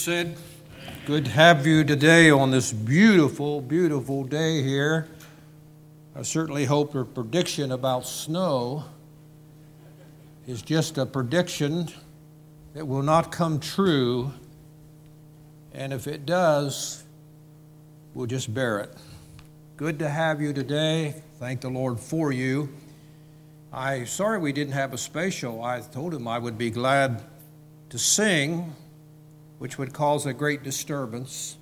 Sid, good to have you today on this beautiful, beautiful day here. I certainly hope your prediction about snow is just a prediction that will not come true, and if it does, we'll just bear it. Good to have you today. Thank the Lord for you. Sorry we didn't have a special. I told him I would be glad to sing, which would cause a great disturbance.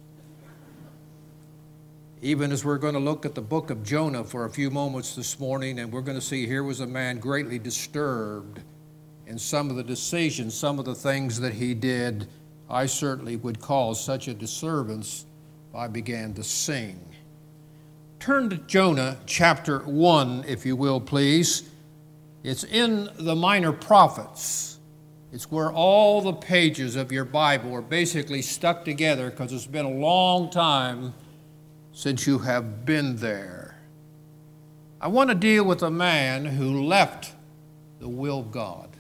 Even as we're going to look at the book of Jonah for a few moments this morning, and we're going to see here was a man greatly disturbed in some of the decisions, some of the things that he did. I certainly would cause such a disturbance if I began to sing. Turn to Jonah chapter 1, if you will, please. It's in the Minor Prophets. It's where all the pages of your Bible are basically stuck together because it's been a long time since you have been there. I want to deal with a man who left the will of God.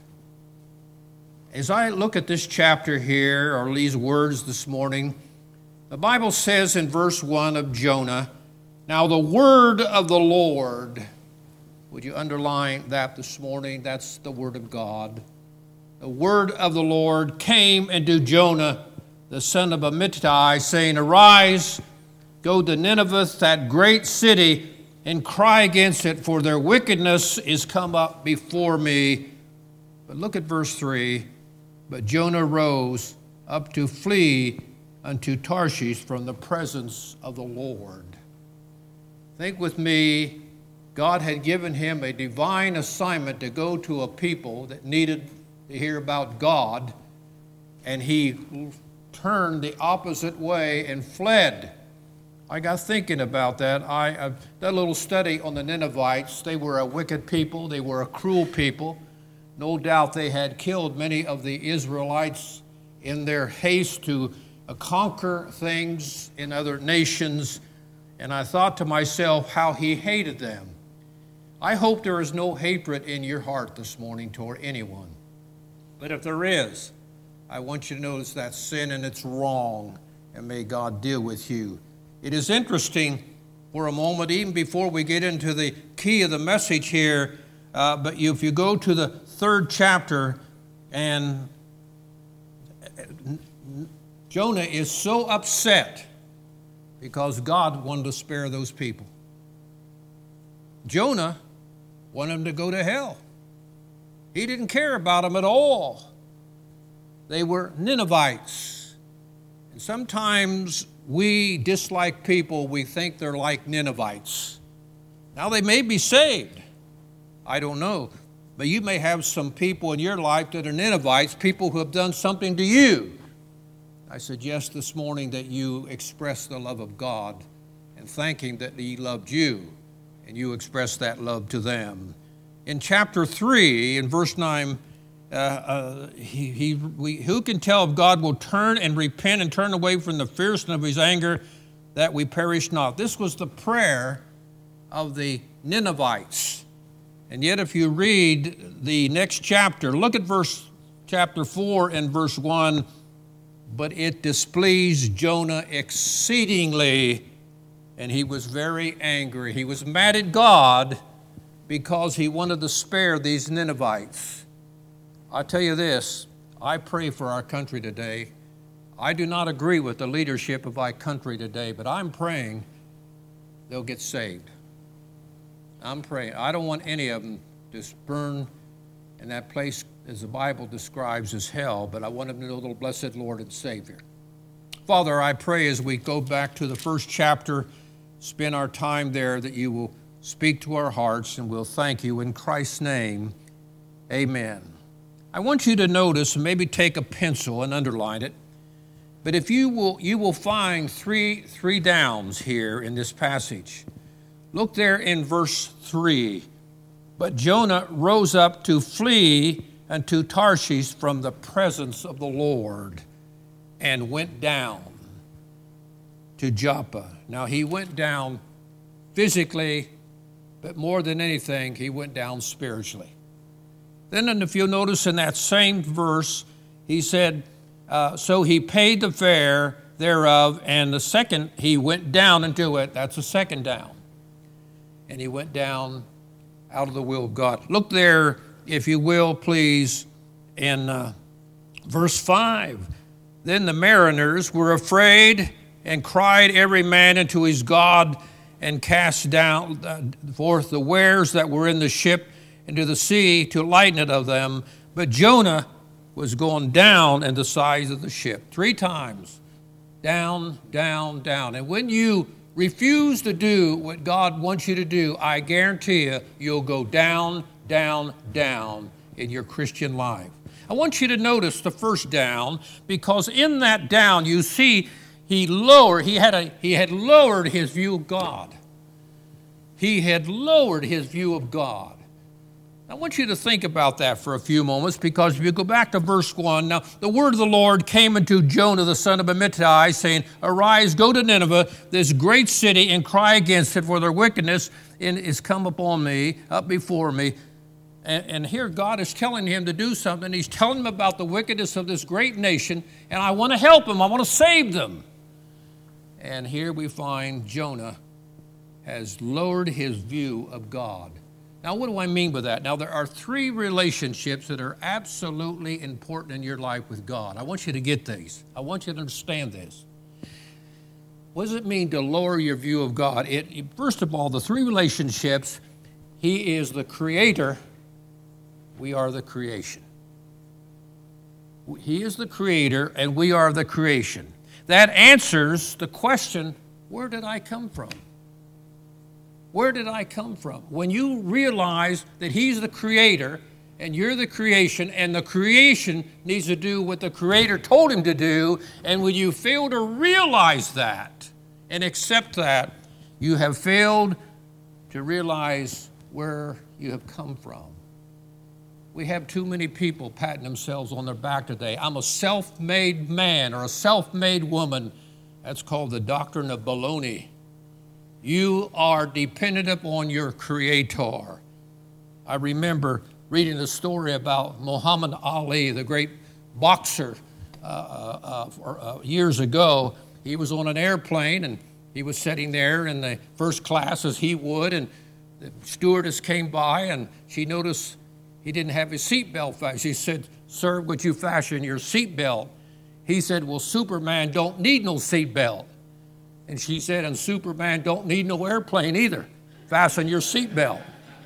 As I look at this chapter here, or these words this morning, the Bible says in verse 1 of Jonah, "Now the word of the Lord," would you underline that this morning? That's the word of God. The word of the Lord came unto Jonah, the son of Amittai, saying, "Arise, go to Nineveh, that great city, and cry against it, for their wickedness is come up before me." But look at verse 3. "But Jonah rose up to flee unto Tarshish from the presence of the Lord." Think with me, God had given him a divine assignment to go to a people that needed to hear about God, and he turned the opposite way and fled. I got thinking about that. I did a little study on the Ninevites. They were a wicked people. They were a cruel people. No doubt they had killed many of the Israelites in their haste to conquer things in other nations, and I thought to myself how he hated them. I hope there is no hatred in your heart this morning toward anyone. But if there is, I want you to notice that's sin and it's wrong, and may God deal with you. It is interesting for a moment, even before we get into the key of the message here, but if you go to the 3rd chapter, and Jonah is so upset because God wanted to spare those people. Jonah wanted them to go to hell. He didn't care about them at all. They were Ninevites. And sometimes we dislike people, we think they're like Ninevites. Now they may be saved. I don't know. But you may have some people in your life that are Ninevites, people who have done something to you. I suggest this morning that you express the love of God and thank Him that He loved you, and you express that love to them. In chapter 3, in verse 9, who can tell if God will turn and repent and turn away from the fierceness of His anger, that we perish not? This was the prayer of the Ninevites. And yet if you read the next chapter, look at chapter 4 and verse 1, "But it displeased Jonah exceedingly, and he was very angry." He was mad at God because he wanted to spare these Ninevites. I tell you this, I pray for our country today. I do not agree with the leadership of our country today, but I'm praying they'll get saved. I'm praying. I don't want any of them to burn in that place, as the Bible describes as hell, but I want them to know the blessed Lord and Savior. Father, I pray as we go back to the 1st chapter, spend our time there, that you will speak to our hearts, and we'll thank you in Christ's name. Amen. I want you to notice, and maybe take a pencil and underline it, but if you will find three downs here in this passage. Look there in verse 3. "But Jonah rose up to flee unto Tarshish from the presence of the Lord, and went down to Joppa." Now he went down physically, but more than anything, he went down spiritually. Then if you'll notice in that same verse, he said, So he paid the fare thereof, and the second, he went down into it. That's the second down. And he went down out of the will of God. Look there, if you will, please, in verse 5. Then the mariners were afraid and cried every man unto his God, and cast down forth the wares that were in the ship into the sea to lighten it of them. But Jonah was going down in the size of the ship 3 times. Down, down, down. And when you refuse to do what God wants you to do, I guarantee you, you'll go down, down, down in your Christian life. I want you to notice the first down, because in that down you see he had lowered his view of God. He had lowered his view of God. I want you to think about that for a few moments, because if you go back to verse 1, now the word of the Lord came unto Jonah the son of Amittai, saying, Arise, go to Nineveh, this great city, and cry against it, for their wickedness is come upon me, up before me. And here God is telling him to do something. He's telling him about the wickedness of this great nation, and I want to help them. I want to save them. And here we find Jonah has lowered his view of God. Now, what do I mean by that? Now, there are 3 relationships that are absolutely important in your life with God. I want you to get these. I want you to understand this. What does it mean to lower your view of God? First of all, the 3 relationships, he is the creator, we are the creation. He is the creator, and we are the creation. That answers the question, where did I come from? Where did I come from? When you realize that he's the creator and you're the creation, and the creation needs to do what the creator told him to do, and when you fail to realize that and accept that, you have failed to realize where you have come from. We have too many people patting themselves on their back today. I'm a self-made man or a self-made woman. That's called the doctrine of baloney. You are dependent upon your creator. I remember reading the story about Muhammad Ali, the great boxer, years ago. He was on an airplane, and he was sitting there in the first class as he would, and the stewardess came by, and she noticed he didn't have his seatbelt fastened. She said, Sir, would you fasten your seatbelt? He said, well, Superman don't need no seatbelt. And she said, and Superman don't need no airplane either. Fasten your seatbelt.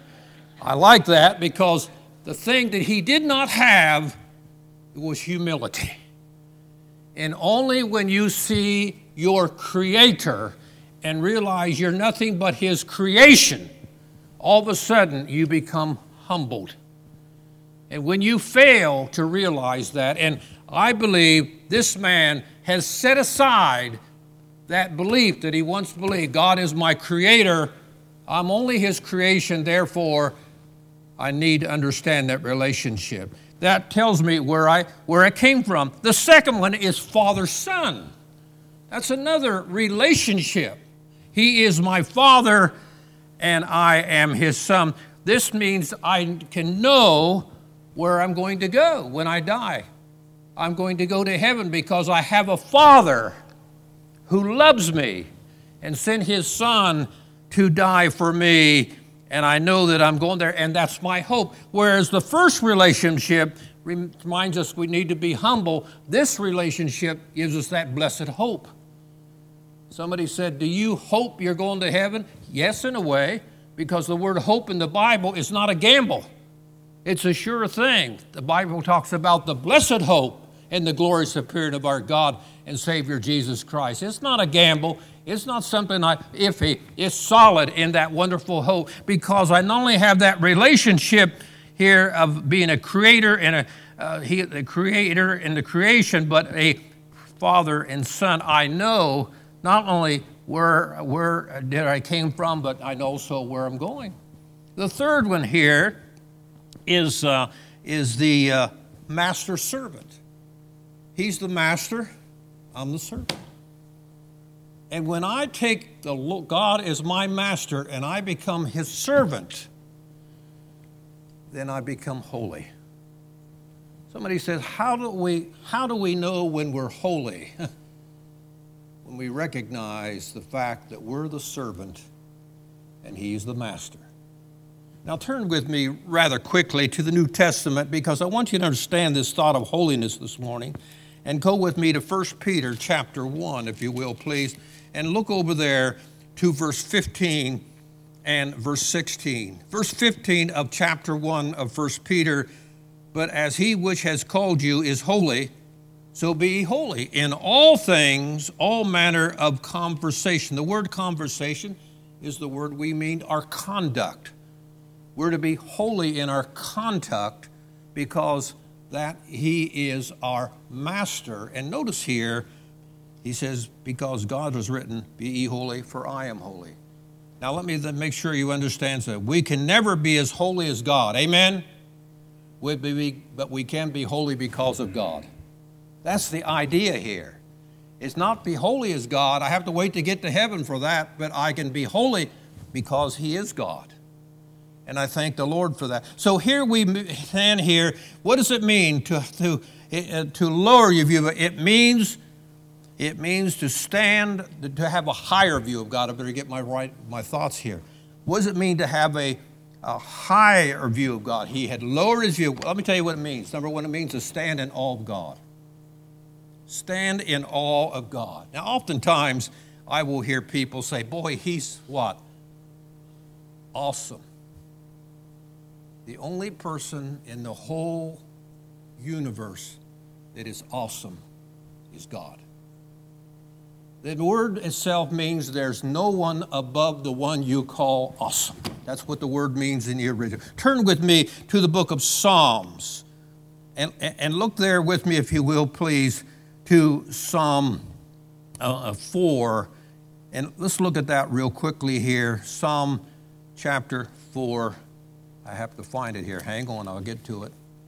I like that, because the thing that he did not have was humility. And only when you see your creator and realize you're nothing but his creation, all of a sudden you become humbled. And when you fail to realize that, and I believe this man has set aside that belief that he once believed, God is my creator, I'm only his creation, therefore I need to understand that relationship. That tells me where I came from. The second one is father-son. That's another relationship. He is my father and I am his son. This means I can know where I'm going to go when I die. I'm going to go to heaven because I have a father who loves me and sent his son to die for me, and I know that I'm going there, and that's my hope. Whereas the first relationship reminds us we need to be humble. This relationship gives us that blessed hope. Somebody said, do you hope you're going to heaven? Yes, in a way, because the word hope in the Bible is not a gamble. It's a sure thing. The Bible talks about the blessed hope and the glorious appearing of our God and Savior Jesus Christ. It's not a gamble. It's not something iffy. It's solid in that wonderful hope, because I not only have that relationship here of being a creator and the creator and the creation, but a father and son. I know not only where did I came from, but I know also where I'm going. The third one here is the master servant. He's the master, I'm the servant. And when I take God as my master and I become his servant, then I become holy. Somebody says, how do we know when we're holy? When we recognize the fact that we're the servant and he's the master. Now turn with me rather quickly to the New Testament, because I want you to understand this thought of holiness this morning. And go with me to 1 Peter chapter 1, if you will, please. And look over there to verse 15 and verse 16. Verse 15 of chapter 1 of 1 Peter, but as he which has called you is holy, so be ye holy in all things, all manner of conversation. The word conversation is the word we mean our conduct. We're to be holy in our conduct because that he is our master. And notice here, he says, because God has written, be ye holy, for I am holy. Now let me make sure you understand that we can never be as holy as God. Amen? But we can be holy because of God. That's the idea here. It's not be holy as God. I have to wait to get to heaven for that, but I can be holy because he is God. And I thank the Lord for that. So here we stand here. What does it mean to lower your view? It means to stand, to have a higher view of God. I better get my thoughts here. What does it mean to have a higher view of God? He had lowered his view. Let me tell you what it means. Number one, it means to stand in awe of God. Stand in awe of God. Now, oftentimes, I will hear people say, boy, he's what? Awesome. The only person in the whole universe that is awesome is God. The word itself means there's no one above the one you call awesome. That's what the word means in the original. Turn with me to the book of Psalms and look there with me, if you will, please, to Psalm 4. And let's look at that real quickly here. Psalm chapter 4. I have to find it here. Hang on, I'll get to it.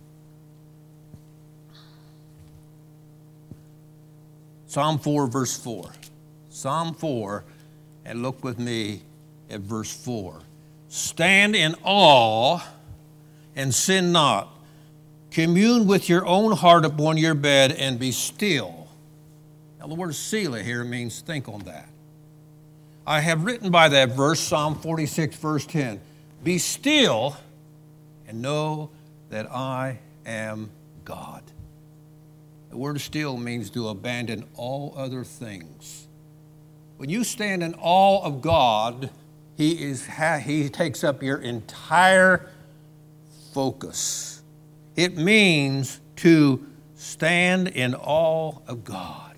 Psalm 4, verse 4. Psalm 4, and look with me at verse 4. Stand in awe and sin not. Commune with your own heart upon your bed and be still. Now the word Selah here means think on that. I have written by that verse, Psalm 46, verse 10. Be still and know that I am God. The word still means to abandon all other things. When you stand in awe of God, he takes up your entire focus. It means to stand in awe of God.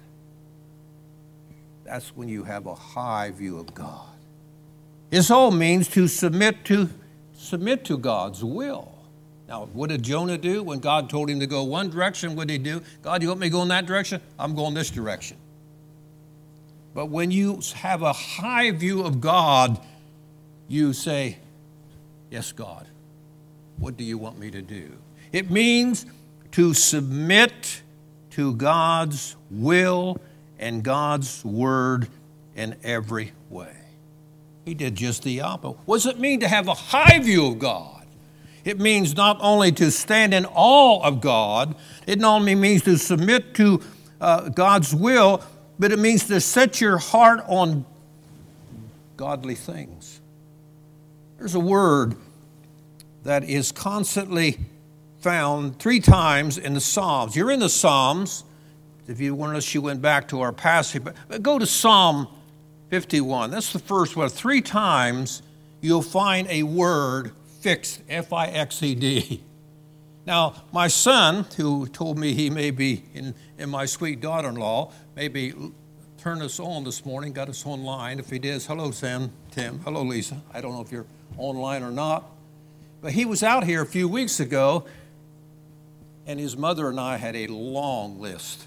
That's when you have a high view of God. This all means to submit to God's will. Now, what did Jonah do when God told him to go one direction? What did he do? God, you want me to go in that direction? I'm going this direction. But when you have a high view of God, you say, yes, God, what do you want me to do? It means to submit to God's will and God's word in every way. He did just the opposite. What does it mean to have a high view of God? It means not only to stand in awe of God, it not only means to submit to God's will, but it means to set your heart on godly things. There's a word that is constantly found 3 times in the Psalms. You're in the Psalms. If you want us, you went back to our passage, but go to Psalm 51. That's the first one. 3 times you'll find a word fixed, F-I-X-E-D. Now, my son, who told me he may be in my sweet daughter-in-law, maybe turn us on this morning, got us online. If he does, hello, Tim. Hello, Lisa. I don't know if you're online or not. But he was out here a few weeks ago, and his mother and I had a long list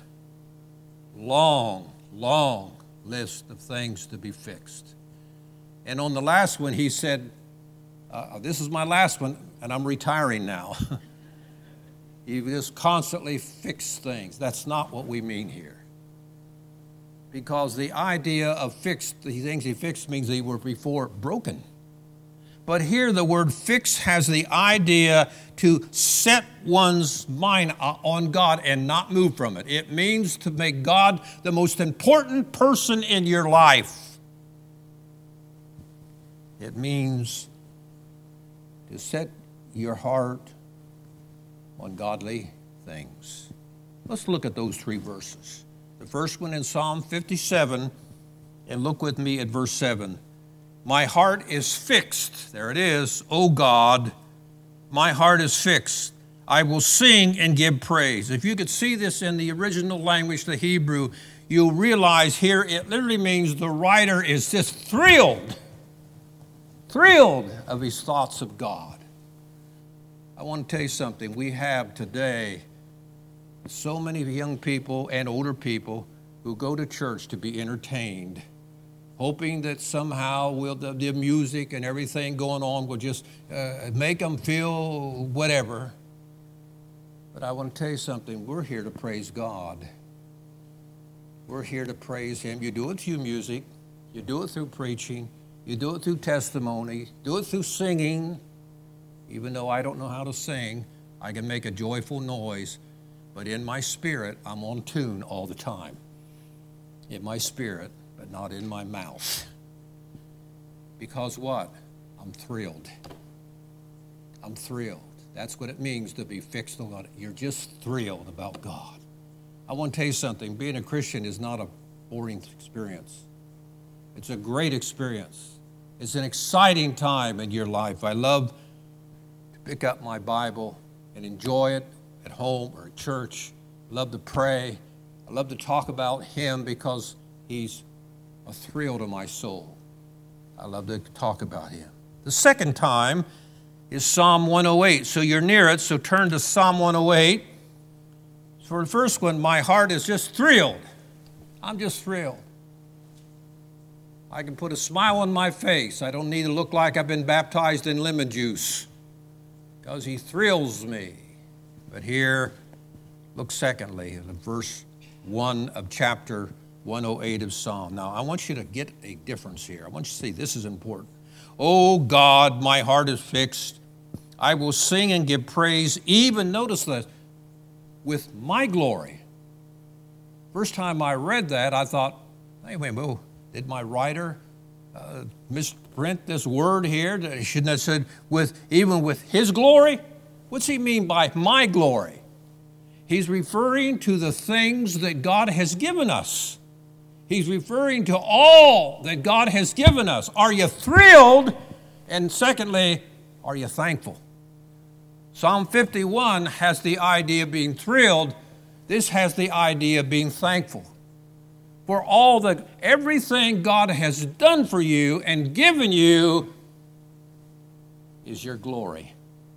of things to be fixed. And on the last one, he said, this is my last one, and I'm retiring now. You just constantly fix things. That's not what we mean here. Because the idea of the things he fixed means they were before broken. But here the word fix has the idea to set one's mind on God and not move from it. It means to make God the most important person in your life. It means to set your heart on godly things. Let's look at those three verses. The first one in Psalm 57, and look with me at verse 7. My heart is fixed. There it is. O God, my heart is fixed. I will sing and give praise. If you could see this in the original language, the Hebrew, you'll realize here it literally means the writer is just thrilled of his thoughts of God. I want to tell you something. We have today so many young people and older people who go to church to be entertained, hoping that somehow the music and everything going on will just make them feel whatever. But I want to tell you something. We're here to praise God. We're here to praise Him. You do it through music. You do it through preaching. You do it through testimony. Do it through singing. Even though I don't know how to sing, I can make a joyful noise. But in my spirit, I'm on tune all the time. In my spirit, but not in my mouth. Because what? I'm thrilled. I'm thrilled. That's what it means to be fixed on God. You're just thrilled about God. I want to tell you something. Being a Christian is not a boring experience. It's a great experience. It's an exciting time in your life. I love to pick up my Bible and enjoy it at home or at church. I love to pray. I love to talk about Him because He's a thrill to my soul. I love to talk about Him. The second time is Psalm 108. So you're near it, so turn to Psalm 108. For the first one, my heart is just thrilled. I'm just thrilled. I can put a smile on my face. I don't need to look like I've been baptized in lemon juice because He thrills me. But here, look secondly at verse 1 of chapter 108 of Psalm. Now, I want you to get a difference here. I want you to see this is important. Oh God, my heart is fixed. I will sing and give praise, even, notice this, with my glory. First time I read that, I thought, hey, wait a minute, did my writer misprint this word here? He shouldn't have said even with His glory? What's he mean by my glory? He's referring to the things that God has given us. He's referring to all that God has given us. Are you thrilled? And secondly, are you thankful? Psalm 51 has the idea of being thrilled. This has the idea of being thankful. For everything God has done for you and given you is your glory.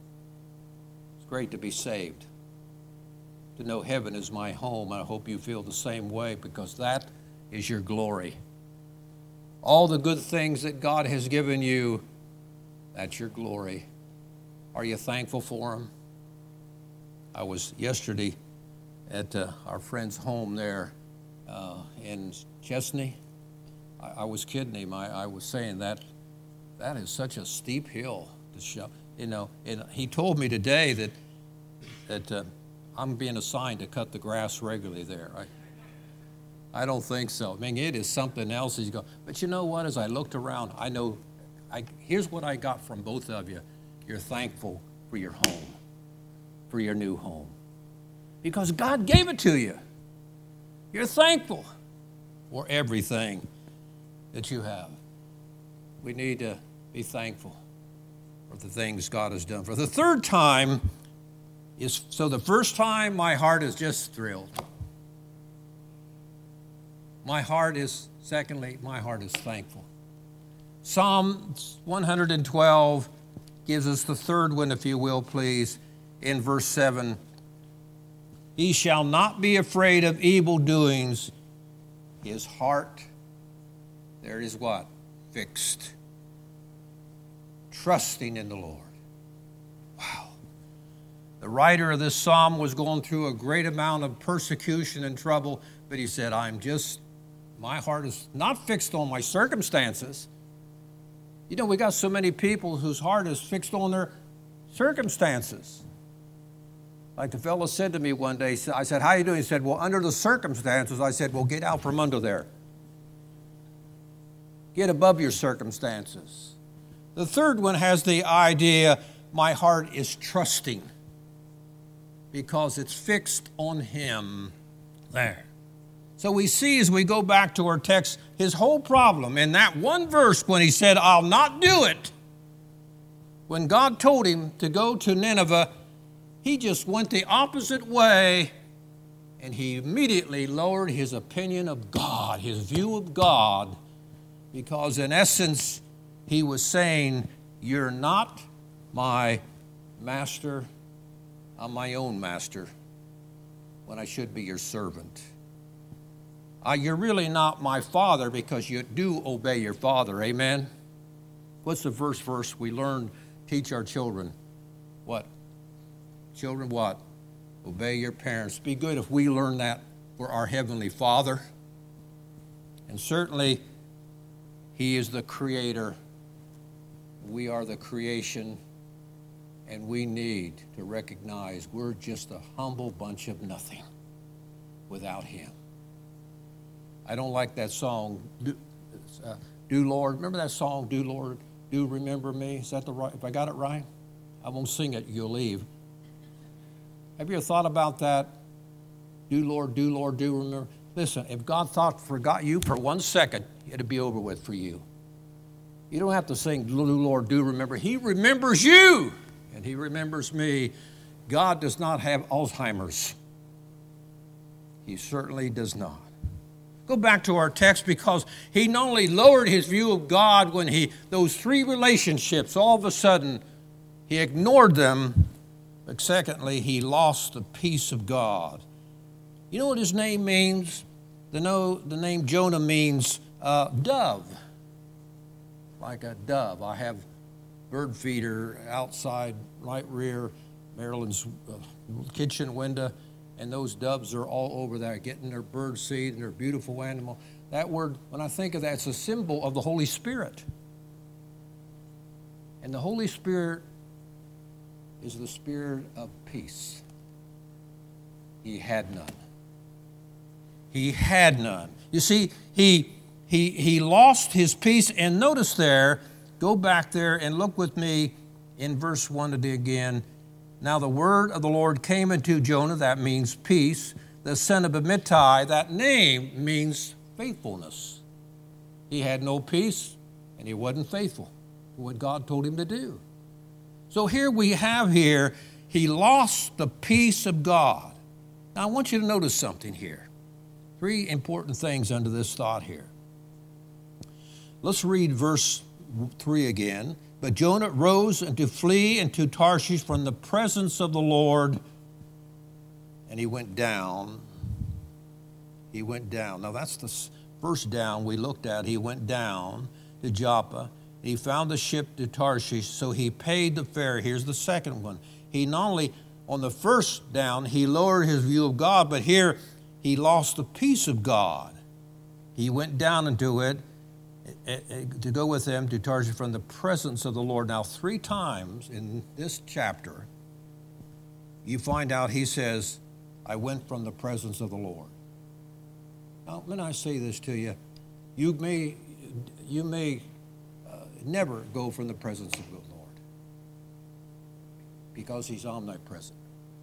It's great to be saved, to know heaven is my home. I hope you feel the same way because that is your glory. All the good things that God has given you, that's your glory. Are you thankful for them? I was yesterday at our friend's home there in Chesney. I was kidding him. I was saying that is such a steep hill to show. You know, and he told me today that I'm being assigned to cut the grass regularly there. I don't think so. I mean, it is something else. But you know what? As I looked around, here's what I got from both of you. You're thankful for your home, for your new home, because God gave it to you. You're thankful for everything that you have. We need to be thankful for the things God has done. For the third time so the first time, my heart is just thrilled. Secondly, my heart is thankful. Psalm 112 gives us the third one, if you will, please, in verse 7. He shall not be afraid of evil doings. His heart, there it is what? Fixed. Trusting in the Lord. Wow. The writer of this psalm was going through a great amount of persecution and trouble, but he said, my heart is not fixed on my circumstances. You know, we got so many people whose heart is fixed on their circumstances. Like the fellow said to me one day, I said, how you doing? He said, well, under the circumstances. I said, well, get out from under there. Get above your circumstances. The third one has the idea, my heart is trusting, because it's fixed on Him there. So we see as we go back to our text, his whole problem in that one verse when he said, I'll not do it. When God told him to go to Nineveh, he just went the opposite way, and he immediately lowered his opinion of God, his view of God, because in essence, he was saying, you're not my master, I'm my own master, when I should be your servant. You're really not my father because you do obey your father, amen? What's the first verse we learn, teach our children? What? Children, what? Obey your parents. Be good if we learn that for our Heavenly Father. And certainly, He is the Creator. We are the creation, and we need to recognize we're just a humble bunch of nothing without Him. I don't like that song, Do Lord. Remember that song, Do Lord, Do Remember Me? Is that the right? If I got it right, I won't sing it, you'll leave. Have you ever thought about that? Do Lord, do remember. Listen, if God forgot you for 1 second, it'd be over with for you. You don't have to sing, do Lord, do remember. He remembers you, and He remembers me. God does not have Alzheimer's. He certainly does not. Go back to our text, because he not only lowered his view of God when those three relationships, all of a sudden, he ignored them, but secondly, he lost the peace of God. You know what his name means? The name Jonah means dove, like a dove. I have bird feeder outside right rear Marilyn's kitchen window, and those doves are all over there getting their bird seed and their beautiful animal. That word, when I think of that, it's a symbol of the Holy Spirit. And the Holy Spirit is the spirit of peace. He had none. He had none. You see, he lost his peace. And notice there, go back there and look with me in verse 1 again. Now the word of the Lord came unto Jonah, that means peace, the son of Amittai, that name means faithfulness. He had no peace, and he wasn't faithful to what God told him to do. So here we have he lost the peace of God. Now I want you to notice something here. 3 important things under this thought here. Let's read verse 3 again. But Jonah rose to flee into Tarshish from the presence of the Lord, and he went down. He went down. Now that's the first down we looked at. He went down to Joppa. He found the ship to Tarshish, so he paid the fare. Here's the second one. He not only, on the first down, he lowered his view of God, but here he lost the peace of God. He went down into it to go with them to Tarshish from the presence of the Lord. Now, 3 times in this chapter, you find out he says, I went from the presence of the Lord. Now, when I say this to you, you may never go from the presence of the Lord, because He's omnipresent.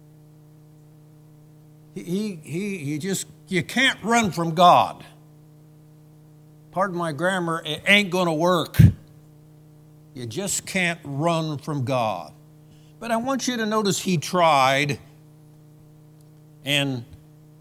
You can't run from God. Pardon my grammar, it ain't going to work. You just can't run from God. But I want you to notice he tried. And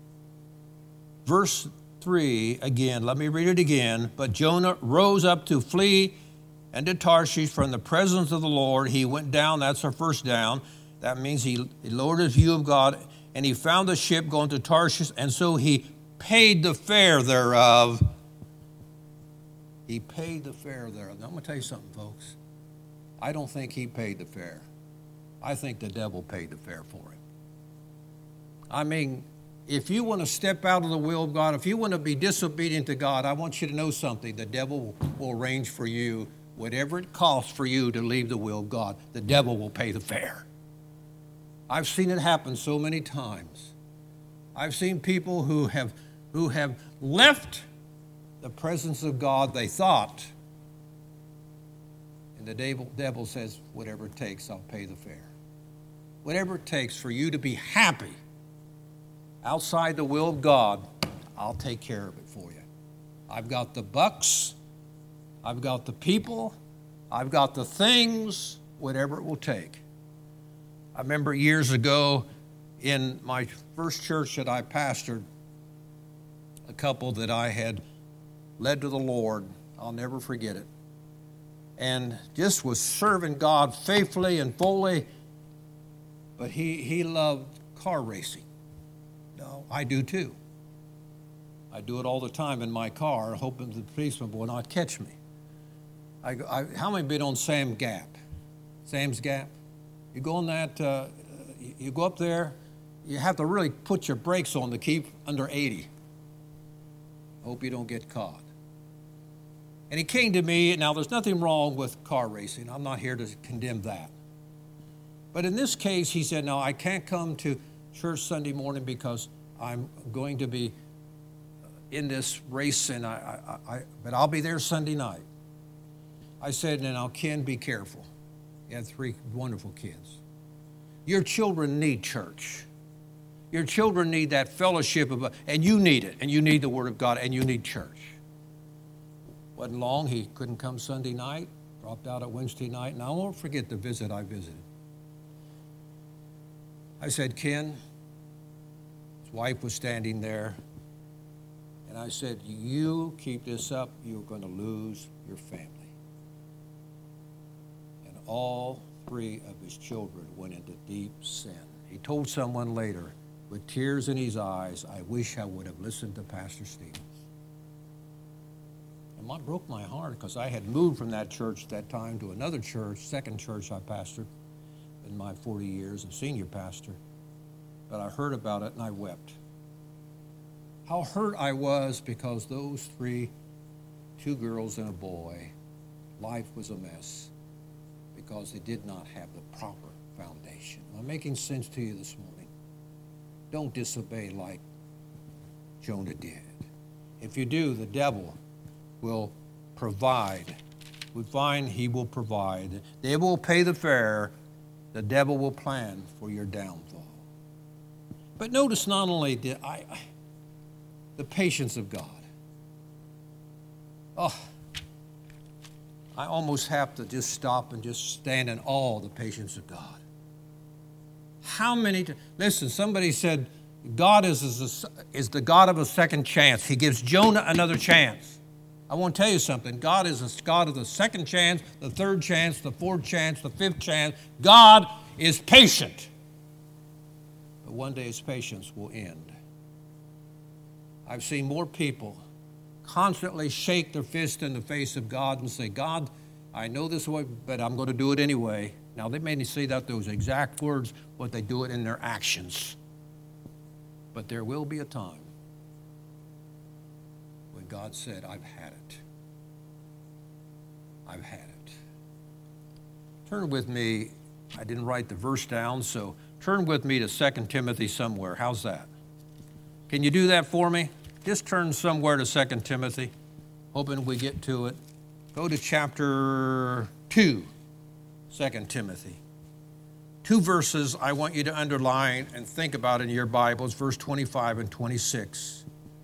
verse 3, again, let me read it again. But Jonah rose up to flee and to Tarshish from the presence of the Lord. He went down, that's our first down. That means he lowered his view of God, and he found the ship going to Tarshish, and so he paid the fare thereof. He paid the fare thereof. Now, I'm going to tell you something, folks. I don't think he paid the fare. I think the devil paid the fare for him. I mean, if you want to step out of the will of God, if you want to be disobedient to God, I want you to know something. The devil will arrange for you whatever it costs for you to leave the will of God, the devil will pay the fare. I've seen it happen so many times. I've seen people who have left the presence of God, they thought, and the devil says, whatever it takes, I'll pay the fare. Whatever it takes for you to be happy outside the will of God, I'll take care of it for you. I've got the bucks, I've got the people, I've got the things, whatever it will take. I remember years ago in my first church that I pastored, a couple that I had led to the Lord, I'll never forget it, and just was serving God faithfully and fully, but he loved car racing. No, I do too. I do it all the time in my car, hoping the policeman will not catch me. How many been on Sam's Gap? Sam's Gap? You go on that, you go up there, you have to really put your brakes on to keep under 80. Hope you don't get caught. And he came to me, now there's nothing wrong with car racing. I'm not here to condemn that. But in this case, he said, no, I can't come to church Sunday morning because I'm going to be in this race, and but I'll be there Sunday night. I said, now, Ken, be careful. You have 3 wonderful kids. Your children need church. Your children need that fellowship, and you need it, and you need the Word of God, and you need church. Wasn't long, he couldn't come Sunday night, dropped out at Wednesday night, and I won't forget the visit I visited. I said, Ken, his wife was standing there, and I said, you keep this up, you're going to lose your family. And all 3 of his children went into deep sin. He told someone later, with tears in his eyes, I wish I would have listened to Pastor Stevens. And it broke my heart because I had moved from that church at that time to another church, second church I pastored in my 40 years as senior pastor. But I heard about it and I wept. How hurt I was because those 2 girls and a boy, life was a mess because they did not have the proper foundation. Am I making sense to you this morning? Don't disobey like Jonah did. If you do, the devil will provide. We find he will provide. They will pay the fare. The devil will plan for your downfall. But notice not only did the patience of God. Oh, I almost have to just stop and just stand in awe of the patience of God. How many, listen, somebody said God is the God of a second chance. He gives Jonah another chance. I want to tell you something. God is a God of the second chance, the third chance, the fourth chance, the fifth chance. God is patient. But one day his patience will end. I've seen more people constantly shake their fist in the face of God and say, God, I know this way, but I'm going to do it anyway. Now, they may not say that those exact words, but they do it in their actions. But there will be a time when God said, I've had it. I've had it. Turn with me. I didn't write the verse down, so turn with me to 2 Timothy somewhere. How's that? Can you do that for me? Just turn somewhere to 2 Timothy, hoping we get to it. Go to chapter 2, 2 Timothy. 2 verses I want you to underline and think about in your Bibles, verse 25 and 26.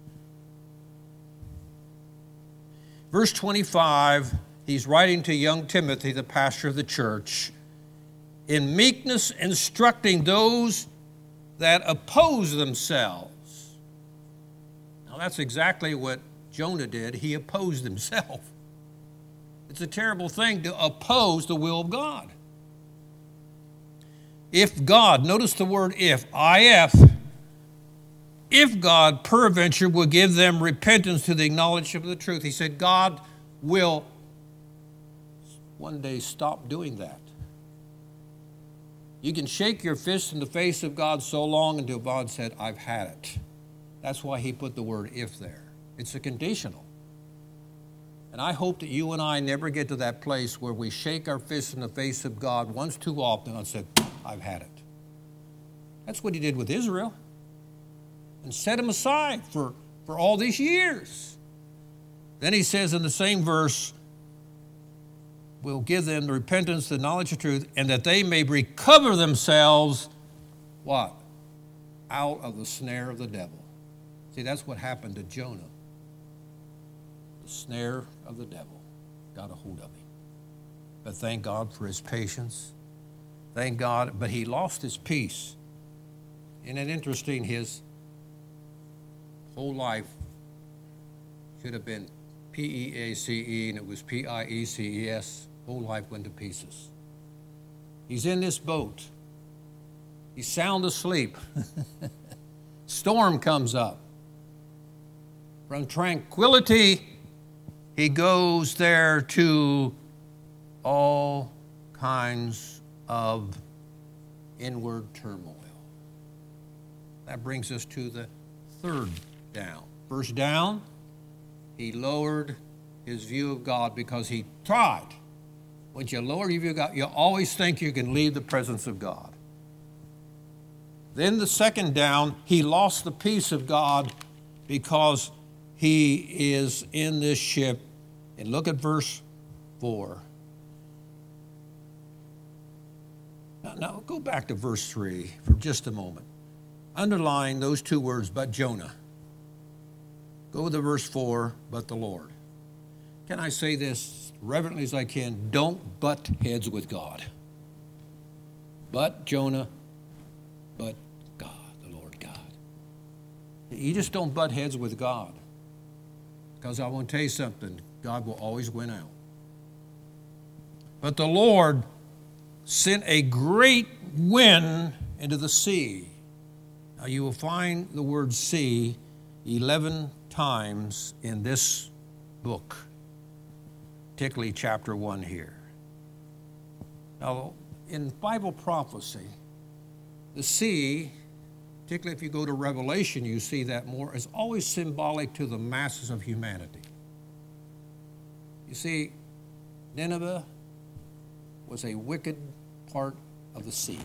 Verse 25, he's writing to young Timothy, the pastor of the church, in meekness instructing those that oppose themselves. Now that's exactly what Jonah did. He opposed himself. It's a terrible thing to oppose the will of God. If God, notice the word if God peradventure will give them repentance to the knowledge of the truth, he said God will one day stop doing that. You can shake your fist in the face of God so long until God said, I've had it. That's why he put the word if there. It's a conditional. And I hope that you and I never get to that place where we shake our fist in the face of God once too often and say, I've had it. That's what he did with Israel. And set him aside for all these years. Then he says in the same verse, we'll give them the repentance, the knowledge of truth, and that they may recover themselves, what? Out of the snare of the devil. See, that's what happened to Jonah. The snare of the devil got a hold of him. But thank God for his patience. Thank God, but he lost his peace. Isn't it interesting? His whole life should have been P-E-A-C-E, and it was P-I-E-C-E-S. Whole life went to pieces. He's in this boat. He's sound asleep. Storm comes up. From tranquility, he goes there to all kinds of inward turmoil. That brings us to the third down. First down, he lowered his view of God because he tried. When you lower your view of God, you always think you can leave the presence of God. Then the second down, he lost the peace of God because he is in this ship. And look at verse 4. Now go back to verse 3 for just a moment. Underline those two words, but Jonah. Go to verse 4, but the Lord. Can I say this reverently as I can? Don't butt heads with God. But Jonah, but God, the Lord God. You just don't butt heads with God. Because I want to tell you something, God will always win out. But the Lord sent a great wind into the sea. Now you will find the word sea 11 times in this book, particularly chapter 1 here. Now, in Bible prophecy, the sea, particularly if you go to Revelation, you see that more, is always symbolic to the masses of humanity. You see, Nineveh was a wicked part of the sea.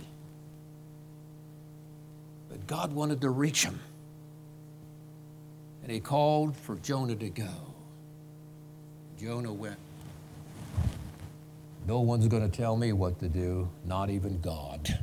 But God wanted to reach them. And he called for Jonah to go. Jonah went. No one's going to tell me what to do, not even God.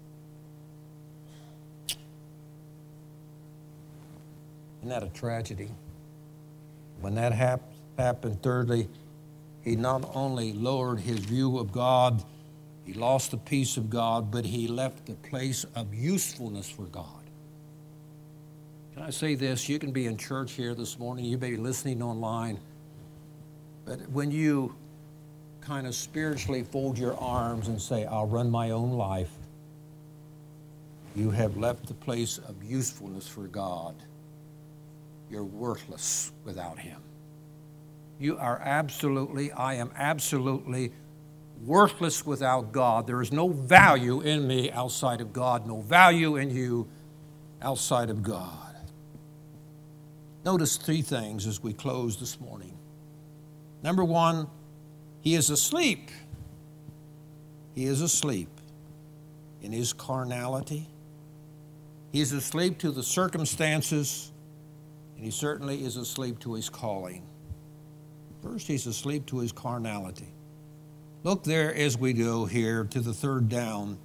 Isn't that a tragedy? When that happened, thirdly, he not only lowered his view of God, he lost the peace of God, but he left the place of usefulness for God. Can I say this? You can be in church here this morning, you may be listening online, but when you kind of spiritually fold your arms and say, I'll run my own life, you have left the place of usefulness for God. You're worthless without him. I am absolutely worthless without God. There is no value in me outside of God, no value in you outside of God. Notice three things as we close this morning. Number one, he is asleep. He is asleep in his carnality. He is asleep to the circumstances, and he certainly is asleep to his calling. First, he's asleep to his carnality. Look there as we go here to the third down.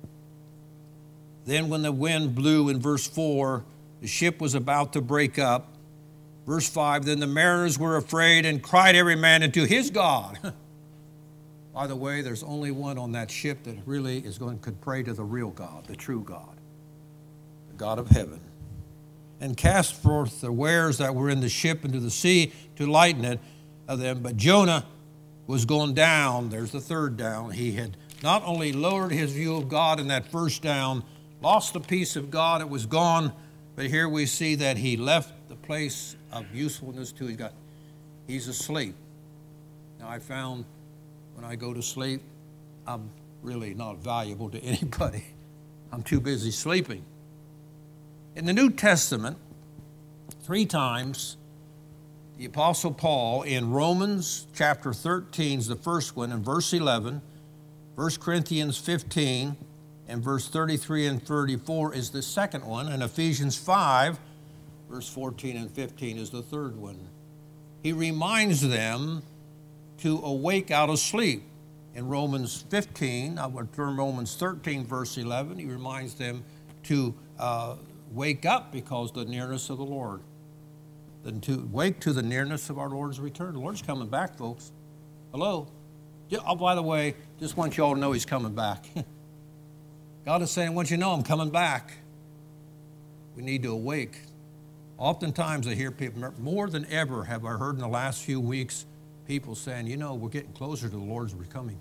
Then when the wind blew in verse 4, the ship was about to break up. Verse 5, then the mariners were afraid and cried every man unto his God. By the way, there's only one on that ship that really could pray to the real God, the true God, the God of heaven. And cast forth the wares that were in the ship into the sea to lighten it of them. But Jonah was going down. There's the third down. He had not only lowered his view of God in that first down, lost the peace of God, it was gone, but here we see that he left the place of usefulness to his God. He's asleep. Now I found when I go to sleep, I'm really not valuable to anybody. I'm too busy sleeping. In the New Testament, 3 times, The Apostle Paul in Romans chapter 13 is the first one, and verse 11, 1 Corinthians 15, and verse 33 and 34 is the second one, and Ephesians 5, verse 14 and 15 is the third one. He reminds them to awake out of sleep. In Romans 15, I would turn Romans 13, verse 11, he reminds them to wake up because the nearness of the Lord. Then to wake to the nearness of our Lord's return. The Lord's coming back, folks. Hello? Oh, by the way, just want you all to know he's coming back. God is saying, I want you to know I'm coming back. We need to awake. Oftentimes I hear people, more than ever have I heard in the last few weeks, people saying, you know, we're getting closer to the Lord's coming.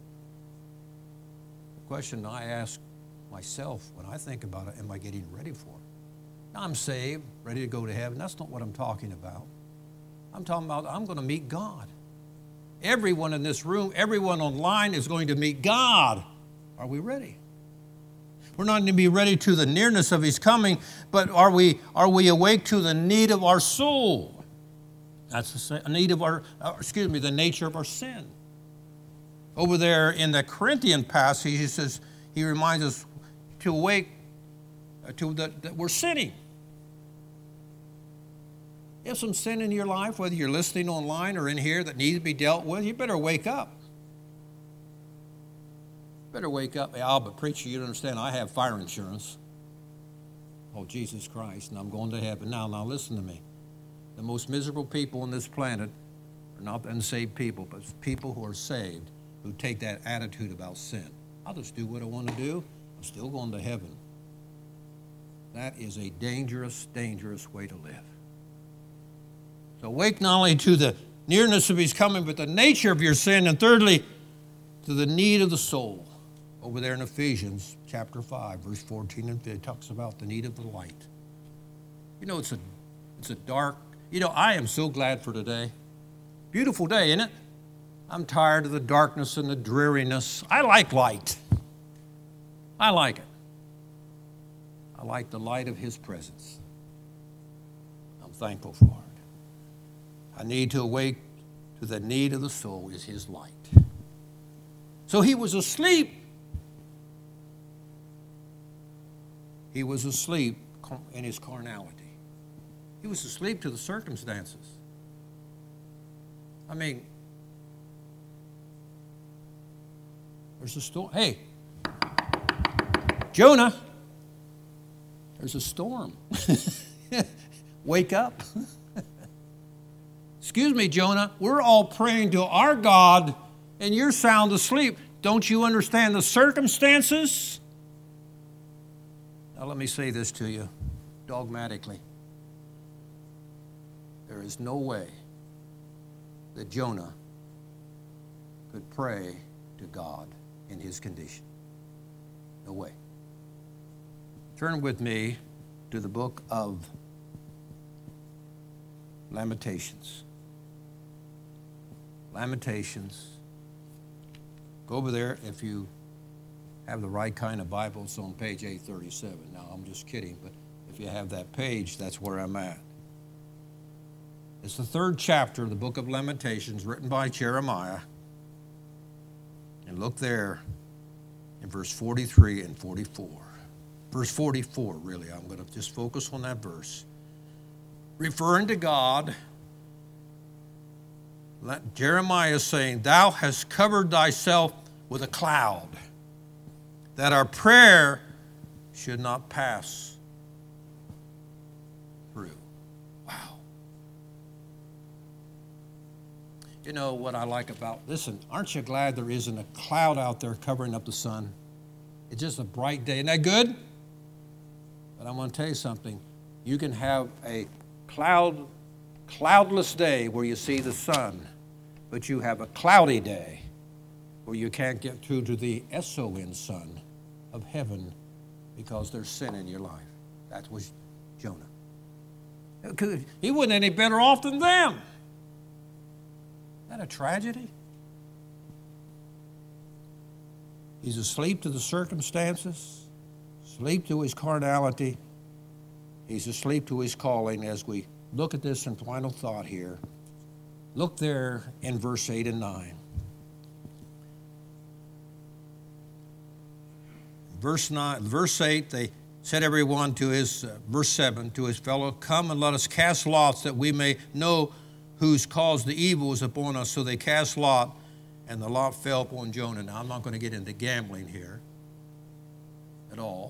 The question I ask myself when I think about it, am I getting ready for it? I'm saved, ready to go to heaven. That's not what I'm talking about. I'm talking about I'm going to meet God. Everyone in this room, everyone online is going to meet God. Are we ready? We're not going to be ready to the nearness of his coming, but are we awake to the need of our soul? That's the need of the nature of our sin. Over there in the Corinthian passage, he says, he reminds us to awake to that we're sinning. You have some sin in your life, whether you're listening online or in here, that needs to be dealt with, you better wake up. Better wake up. Yeah, but preacher, you don't understand, I have fire insurance. Oh, Jesus Christ, and I'm going to heaven. Now listen to me. The most miserable people on this planet are not the unsaved people, but people who are saved, who take that attitude about sin. I'll just do what I want to do. I'm still going to heaven. That is a dangerous, dangerous way to live. So awake not only to the nearness of his coming, but the nature of your sin, and thirdly, to the need of the soul. Over there in Ephesians chapter 5, verse 14 and 15, it talks about the need of the light. You know, it's a dark, I am so glad for today. Beautiful day, isn't it? I'm tired of the darkness and the dreariness. I like light. I like it. I like the light of his presence. I'm thankful for it. I need to awake to the need of the soul is his light. So he was asleep. He was asleep in his carnality. He was asleep to the circumstances. I mean, there's a storm. Hey, Jonah, there's a storm. Wake up. Excuse me, Jonah, we're all praying to our God and you're sound asleep. Don't you understand the circumstances? Now let me say this to you dogmatically. There is no way that Jonah could pray to God in his condition. No way. Turn with me to the book of Lamentations. Lamentations. Go over there if you have the right kind of Bible. It's on page 837. Now, I'm just kidding, but if you have that page, that's where I'm at. It's the third chapter of the book of Lamentations, written by Jeremiah. And look there in verse 43 and 44. Verse 44, really, I'm going to just focus on that verse. Referring to God, Jeremiah is saying, thou hast covered thyself with a cloud, that our prayer should not pass through. Wow. You know what I like about, listen, aren't you glad there isn't a cloud out there covering up the sun? It's just a bright day. Isn't that good? But I'm going to tell you something. You can have a cloudless day where you see the sun, but you have a cloudy day where you can't get through to the S-O-N sun of heaven because there's sin in your life. That was Jonah. He wasn't any better off than them. Isn't that a tragedy? He's asleep to the circumstances, asleep to his carnality. He's asleep to his calling. As we look at this in final thought here, Look there in verse 8 and 9. Verse 8, they said everyone to his, verse 7, to his fellow, come and let us cast lots that we may know whose cause the evil is upon us. So they cast lot, and the lot fell upon Jonah. Now, I'm not going to get into gambling here at all.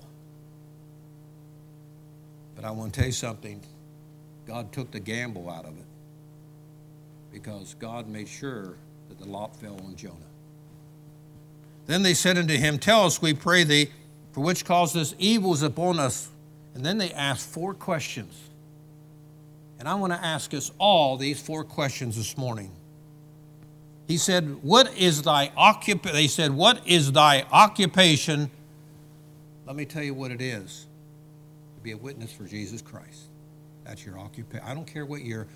But I want to tell you something. God took the gamble out of it because God made sure that the lot fell on Jonah. Then they said unto him, tell us, we pray thee, for which cause this evil is upon us. And then they asked 4 questions. And I want to ask us all these 4 questions this morning. He said, what is thy occupation? They said, what is thy occupation? Let me tell you what it is. To be a witness for Jesus Christ. That's your occupation. I don't care what your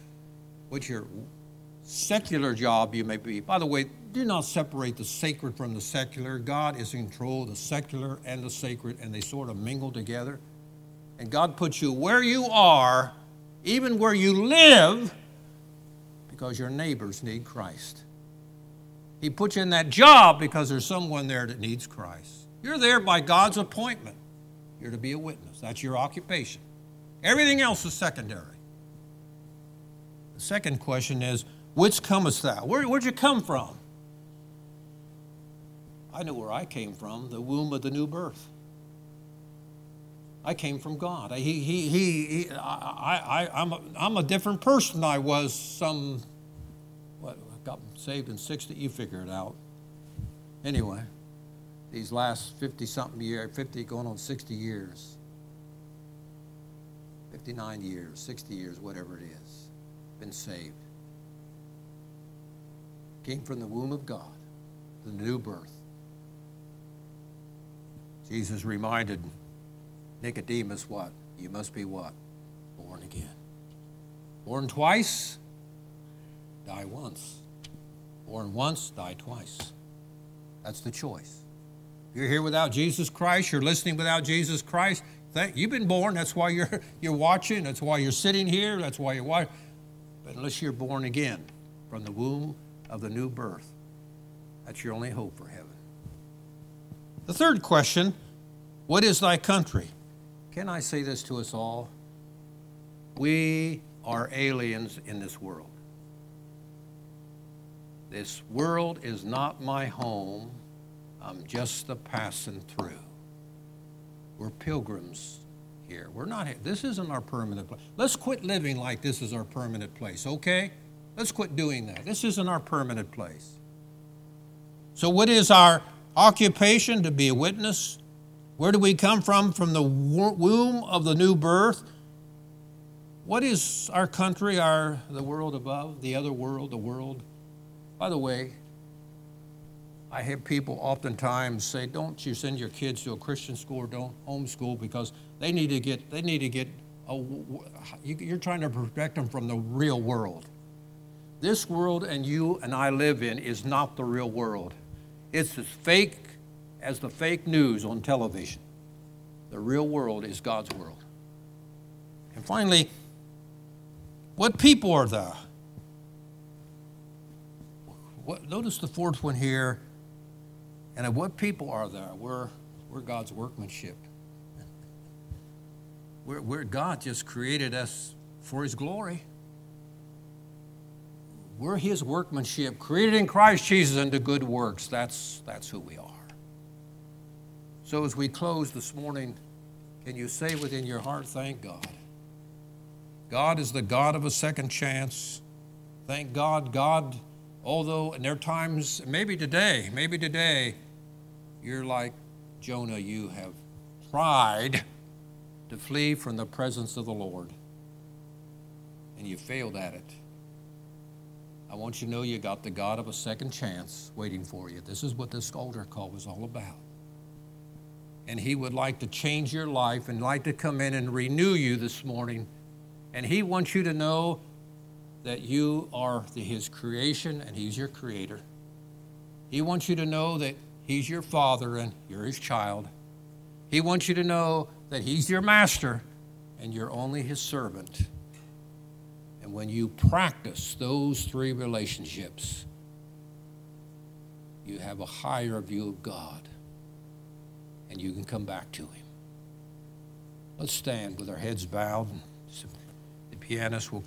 secular job you may be. By the way, do not separate the sacred from the secular. God is in control of the secular and the sacred, and they sort of mingle together. And God puts you where you are, even where you live, because your neighbors need Christ. He puts you in that job because there's someone there that needs Christ. You're there by God's appointment. You're to be a witness. That's your occupation. Everything else is secondary. The second question is, whence comest thou? Where'd you come from? I know where I came from, the womb of the new birth. I came from God. I'm a different person than I was I got saved in 60, you figure it out. Anyway, these last 50-something years, 50 going on 60 years, 59 years, 60 years, whatever it is, been saved. Came from the womb of God, the new birth. Jesus reminded Nicodemus what? You must be what? Born again. Born twice, die once. Born once, die twice. That's the choice. If you're here without Jesus Christ, you're listening without Jesus Christ, you've been born. That's why you're watching. That's why you're sitting here. That's why you're watching. But unless you're born again from the womb of the new birth, that's your only hope for heaven. The third question, what is thy country? Can I say this to us all? We are aliens in this world. This world is not my home. I'm just the passing through. We're pilgrims here. We're not here. This isn't our permanent place. Let's quit living like this is our permanent place, okay? Let's quit doing that. This isn't our permanent place. So what is our occupation? To be a witness. Where do we come from? From the womb of the new birth. What is our country, the world above, the other world, the world? By the way, I have people oftentimes say, don't you send your kids to a Christian school or don't homeschool because they need to get, you're trying to protect them from the real world. This world and you and I live in is not the real world. It's as fake as the fake news on television. The real world is God's world. And finally, what people are thou? Notice the fourth one here. And of what people are thou? We're God's workmanship. We're God just created us for His glory. We're His workmanship, created in Christ Jesus unto good works. That's who we are. So as we close this morning, can you say within your heart, thank God. God is the God of a second chance. Thank God, although, and there are times, maybe today, you're like Jonah, you have tried to flee from the presence of the Lord, and you failed at it. I want you to know you got the God of a second chance waiting for you. This is what this altar call was all about. And He would like to change your life and like to come in and renew you this morning. And He wants you to know that you are His creation and He's your creator. He wants you to know that He's your Father and you're His child. He wants you to know that He's your master and you're only His servant. And when you practice those three relationships, you have a higher view of God, and you can come back to Him. Let's stand with our heads bowed. The pianist will